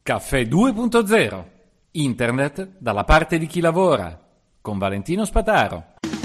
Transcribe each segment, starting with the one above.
Caffè 2.0. Internet dalla parte di chi lavora. Con Valentino Spataro.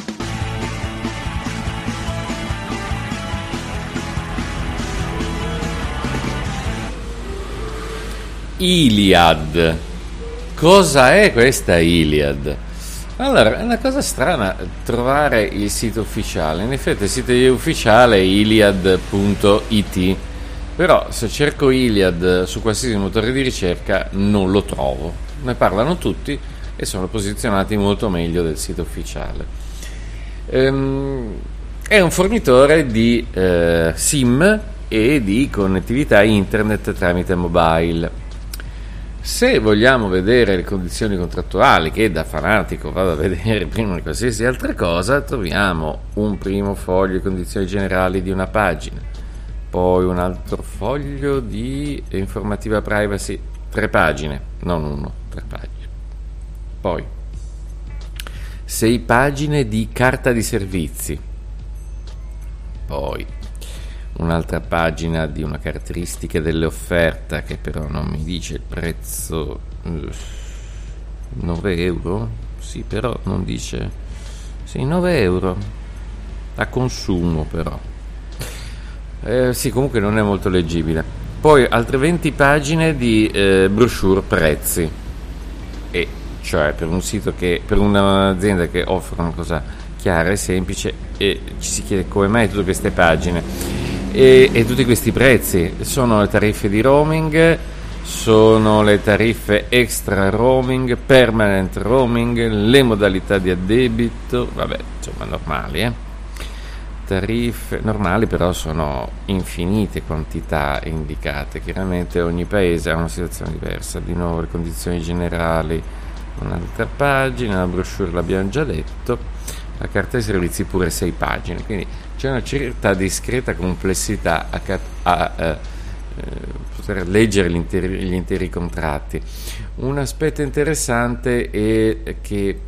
Iliad. Cosa è questa Iliad? Allora, è una cosa strana trovare il sito ufficiale. In effetti il sito ufficiale è iliad.it, però se cerco Iliad su qualsiasi motore di ricerca non lo trovo. Ne parlano tutti e sono posizionati molto meglio del sito ufficiale. È un fornitore di SIM e di connettività internet tramite mobile. Se vogliamo vedere le condizioni contrattuali, che da fanatico vado a vedere prima di qualsiasi altra cosa, troviamo un primo foglio di condizioni generali di una pagina, poi un altro foglio di informativa privacy, 3 pagine, non 1, 3 pagine. Poi 6 pagine di carta di servizi, poi un'altra pagina di una caratteristica dell'offerta che però non mi dice il prezzo, 9 euro? Sì, però non dice, sì, 9 euro a consumo però. Sì, comunque non è molto leggibile. Poi altre 20 pagine di brochure prezzi, e cioè per un sito per un'azienda che offre una cosa chiara e semplice, e ci si chiede come mai tutte queste pagine. E tutti questi prezzi sono le tariffe di roaming, sono le tariffe extra roaming, permanent roaming, le modalità di addebito, vabbè, insomma normali, tariffe normali, però sono infinite quantità indicate. Chiaramente ogni paese ha una situazione diversa. Di nuovo le condizioni generali, un'altra pagina, la brochure l'abbiamo già detto, la carta dei servizi pure 6 pagine, quindi c'è una certa discreta complessità a poter leggere gli interi contratti. Un aspetto interessante è che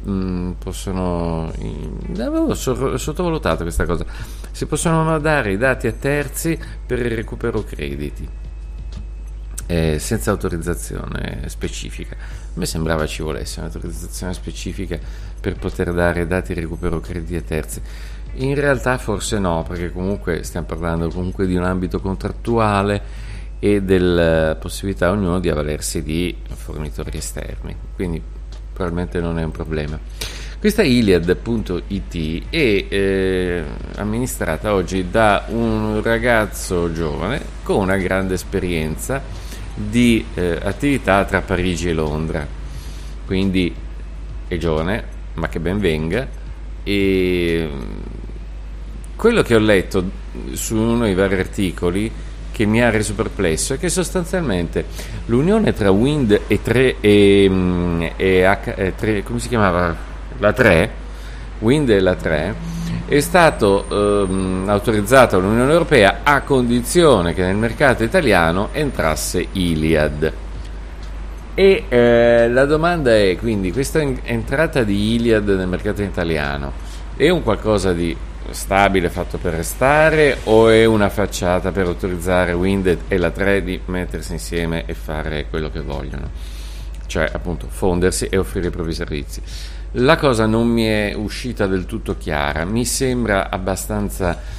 avevo sottovalutato questa cosa, si possono dare i dati a terzi per il recupero crediti, senza autorizzazione specifica. A me sembrava ci volesse un'autorizzazione specifica per poter dare dati di recupero crediti a terzi. In realtà forse no, perché comunque stiamo parlando comunque di un ambito contrattuale e della possibilità ognuno di avvalersi di fornitori esterni, quindi probabilmente non è un problema. Questa Iliad.it è amministrata oggi da un ragazzo giovane con una grande esperienza di attività tra Parigi e Londra, quindi è giovane, ma che ben venga. E quello che ho letto su uno dei vari articoli che mi ha reso perplesso è che sostanzialmente l'unione tra Wind e 3 come si chiamava? La 3, Wind e la 3, è stato autorizzato dall'Unione Europea a condizione che nel mercato italiano entrasse Iliad. E la domanda è, quindi, questa entrata di Iliad nel mercato italiano è un qualcosa di stabile fatto per restare, o è una facciata per autorizzare Wind e la 3 di mettersi insieme e fare quello che vogliono, cioè appunto fondersi e offrire i propri servizi? La cosa non mi è uscita del tutto chiara, mi sembra abbastanza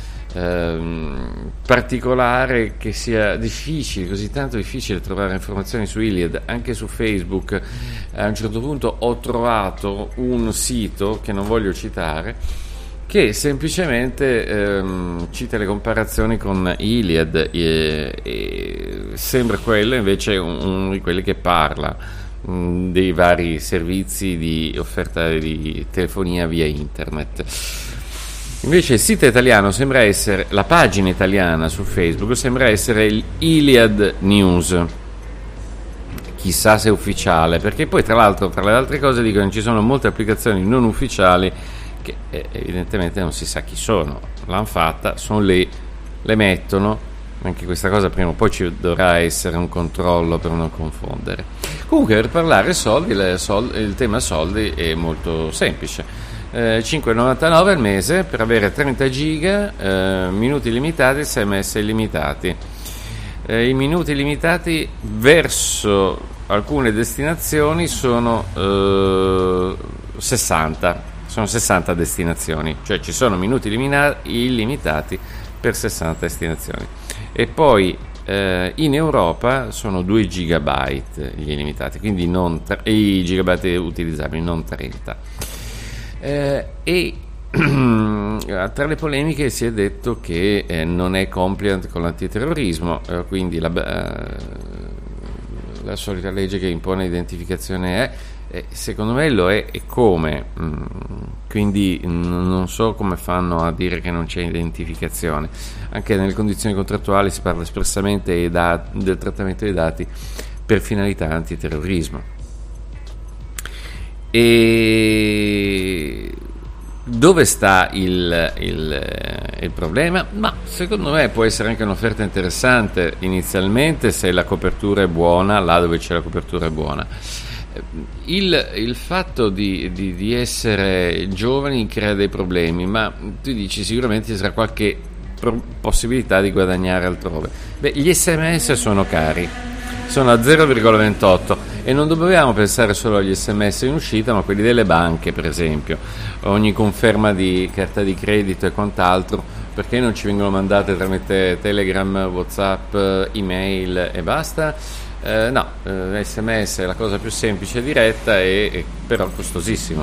particolare che sia difficile, così tanto difficile trovare informazioni su Iliad. Anche su Facebook a un certo punto ho trovato un sito che non voglio citare, che semplicemente cita le comparazioni con Iliad e sembra quello invece uno di quelli che parla dei vari servizi di offerta di telefonia via internet. Invece il sito italiano sembra essere, la pagina italiana su Facebook sembra essere il Iliad News. Chissà se è ufficiale, perché poi tra l'altro, tra le altre cose, dicono che ci sono molte applicazioni non ufficiali che evidentemente non si sa chi sono, l'hanno fatta, sono lì, le mettono. Anche questa cosa prima o poi ci dovrà essere un controllo per non confondere. Comunque, per parlare soldi, il tema soldi è molto semplice. 5,99 al mese per avere 30 giga, minuti limitati, SMS illimitati. I minuti limitati verso alcune destinazioni sono 60, sono 60 destinazioni, cioè ci sono minuti illimitati per 60 destinazioni. E poi in Europa sono 2 gigabyte gli illimitati, quindi non i gigabyte utilizzabili, non 30. Tra le polemiche si è detto che non è compliant con l'antiterrorismo, quindi la solita legge che impone identificazione secondo me lo è, e come, quindi non so come fanno a dire che non c'è identificazione. Anche nelle condizioni contrattuali si parla espressamente del trattamento dei dati per finalità antiterrorismo. E dove sta il problema? Ma secondo me può essere anche un'offerta interessante inizialmente se la copertura è buona, là dove c'è la copertura è buona. Il fatto di essere giovani crea dei problemi, ma tu dici sicuramente ci sarà qualche possibilità di guadagnare altrove. Gli SMS sono cari, sono a 0,28 e non dobbiamo pensare solo agli SMS in uscita, ma a quelli delle banche, per esempio. Ogni conferma di carta di credito e quant'altro, perché non ci vengono mandate tramite Telegram, WhatsApp, email e basta? SMS è la cosa più semplice e diretta, e però costosissimo.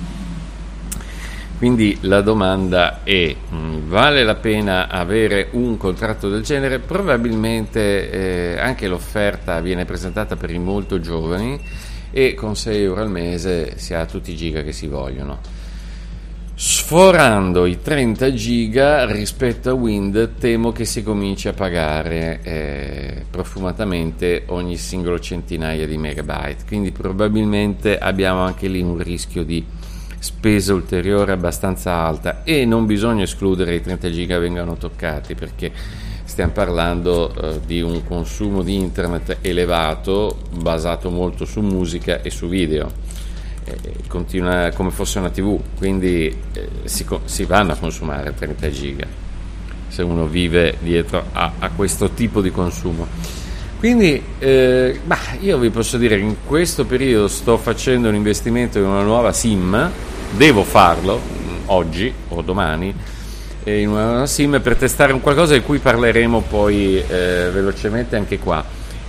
Quindi la domanda è: vale la pena avere un contratto del genere? Probabilmente anche l'offerta viene presentata per i molto giovani e con 6 euro al mese si ha tutti i giga che si vogliono. Sforando i 30 giga rispetto a Wind temo che si cominci a pagare profumatamente ogni singolo centinaia di megabyte, quindi probabilmente abbiamo anche lì un rischio di spesa ulteriore abbastanza alta, e non bisogna escludere che i 30 giga vengano toccati, perché stiamo parlando di un consumo di internet elevato, basato molto su musica e su video. Continua come fosse una TV, quindi si vanno a consumare 30 giga se uno vive dietro a questo tipo di consumo. Quindi io vi posso dire che in questo periodo sto facendo un investimento in una nuova SIM, devo farlo oggi o domani, in una nuova SIM per testare un qualcosa di cui parleremo poi velocemente anche qua.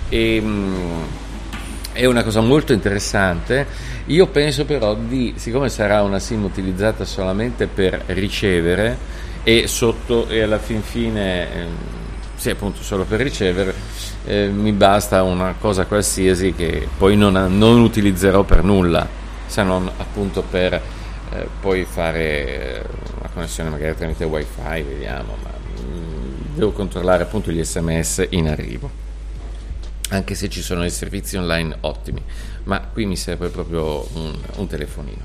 È una cosa molto interessante. Io penso però siccome sarà una SIM utilizzata solamente per ricevere e alla fin fine appunto solo per ricevere, mi basta una cosa qualsiasi che poi non utilizzerò per nulla, se non appunto per poi fare una connessione magari tramite wifi, vediamo, ma devo controllare appunto gli SMS in arrivo, anche se ci sono dei servizi online ottimi, ma qui mi serve proprio un telefonino,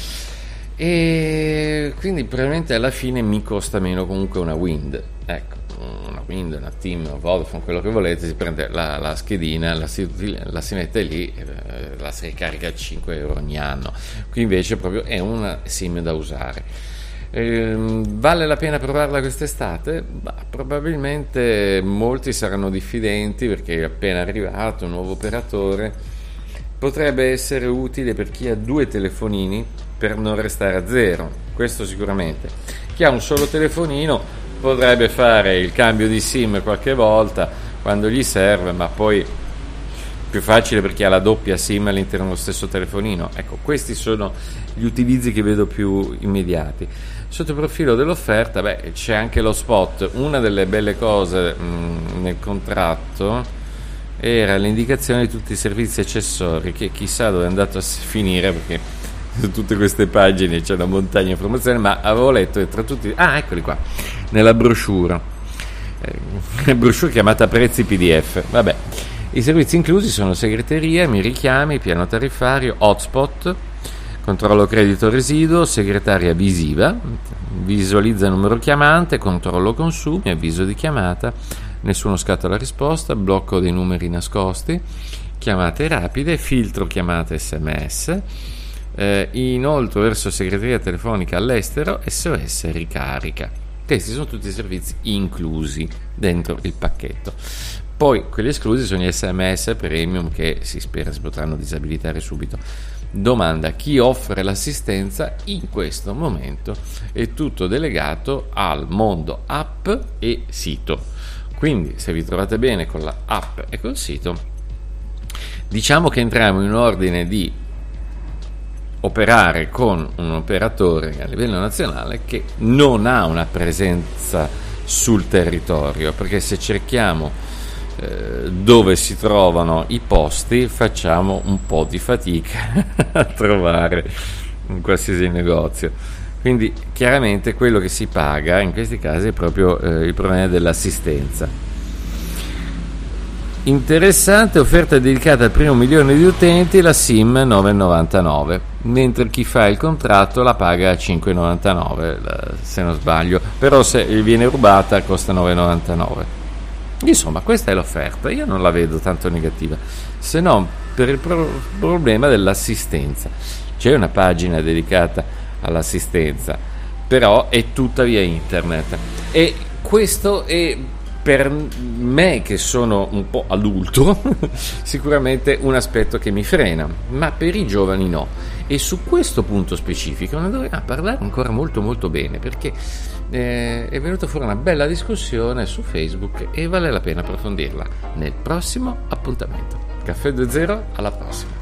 e quindi probabilmente alla fine mi costa meno comunque una Wind, ecco, una Wind, una TIM, una Vodafone, quello che volete, si prende la schedina, la si mette lì, la si ricarica a 5 euro ogni anno. Qui invece proprio è una SIM da usare. Vale la pena provarla quest'estate? Probabilmente molti saranno diffidenti perché è appena arrivato un nuovo operatore. Potrebbe essere utile per chi ha 2 telefonini per non restare a zero, questo sicuramente. Chi ha un solo telefonino potrebbe fare il cambio di SIM qualche volta quando gli serve, ma poi più facile per chi ha la doppia SIM all'interno dello stesso telefonino. Ecco, questi sono gli utilizzi che vedo più immediati. Sotto il profilo dell'offerta, c'è anche lo spot. Una delle belle cose nel contratto era l'indicazione di tutti i servizi accessori, che chissà dove è andato a finire, perché su tutte queste pagine c'è una montagna di informazioni, ma avevo letto che tra tutti, eccoli qua, nella brochure chiamata prezzi PDF. I servizi inclusi sono segreteria, mi richiami, piano tariffario, hotspot, controllo credito residuo, segretaria visiva, visualizza numero chiamante, controllo consumi, avviso di chiamata, nessuno scatta la risposta, blocco dei numeri nascosti, chiamate rapide, filtro chiamate SMS, inoltre verso segreteria telefonica all'estero, SOS ricarica. Questi sono tutti i servizi inclusi dentro il pacchetto. Poi quelli esclusi sono gli SMS premium che si spera si potranno disabilitare subito. Domanda: chi offre l'assistenza in questo momento? È tutto delegato al mondo app e sito. Quindi se vi trovate bene con la app e col sito, diciamo che entriamo in ordine di operare con un operatore a livello nazionale che non ha una presenza sul territorio, perché se cerchiamo dove si trovano i posti facciamo un po' di fatica a trovare in qualsiasi negozio. Quindi chiaramente quello che si paga in questi casi è proprio il problema dell'assistenza. Interessante, offerta dedicata al primo 1.000.000 di utenti, la SIM 9,99, mentre chi fa il contratto la paga a 5,99 se non sbaglio, però se viene rubata costa 9,99. Insomma, questa è l'offerta, io non la vedo tanto negativa, se non per il problema dell'assistenza. C'è una pagina dedicata all'assistenza, però è tutta via internet, e questo è, per me che sono un po' adulto, sicuramente un aspetto che mi frena, ma per i giovani no. E su questo punto specifico ne dovremmo parlare ancora molto molto bene, perché è venuta fuori una bella discussione su Facebook e vale la pena approfondirla nel prossimo appuntamento. Caffè 2.0, alla prossima.